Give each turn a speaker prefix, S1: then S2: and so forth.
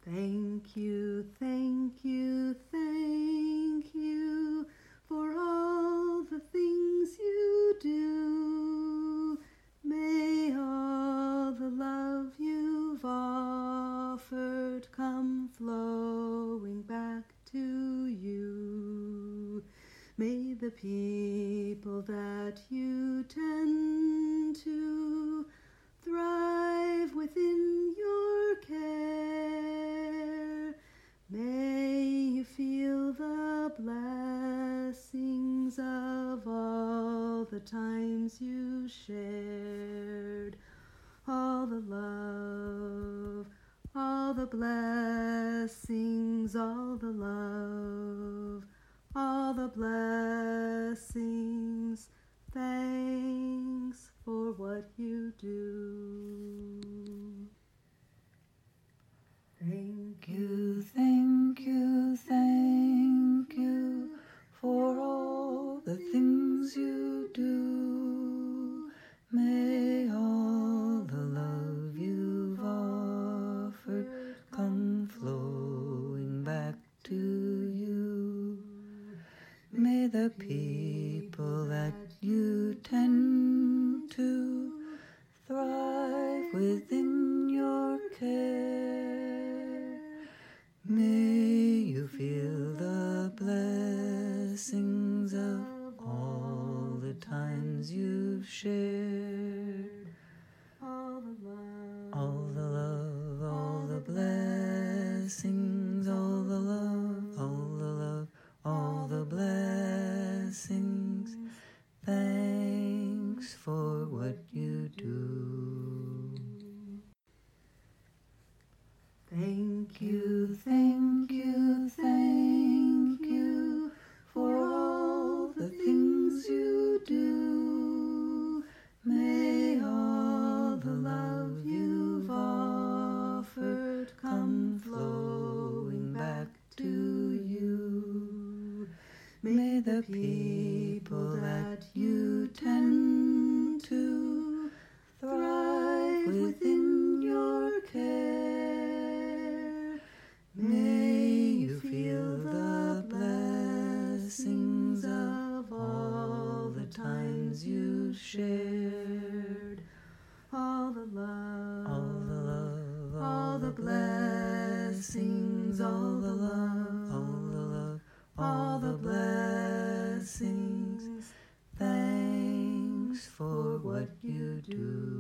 S1: Thank you, thank you, thank you for all the things you do. May all the love you've offered come flowing back to you. May the people that you tend to thrive within your care. May you feel the blessings of all the times you shared. All the love, all the blessings, all the love, all the blessings. Thanks for what you do. Thank you,
S2: Thank you, thank you for all the things you do. May all the love you've offered come flowing back to you. May the people that you tend to thrive within your care. May you feel the blessings of all the times you've shared.
S1: all the love,
S2: All the love, all the blessings, all the love, all the love, all the blessings. Thanks for what you do.
S1: Thank
S2: You, thank you, thank you for all the things you do. May all the love you've offered come flowing back to you. May the people that you tend to thrive within your care. May you feel the blessings of all the times you've shared.
S1: all the love,
S2: All the love,
S1: all the blessings, all the love,
S2: all the love,
S1: all the blessings.
S2: Thanks for what you do.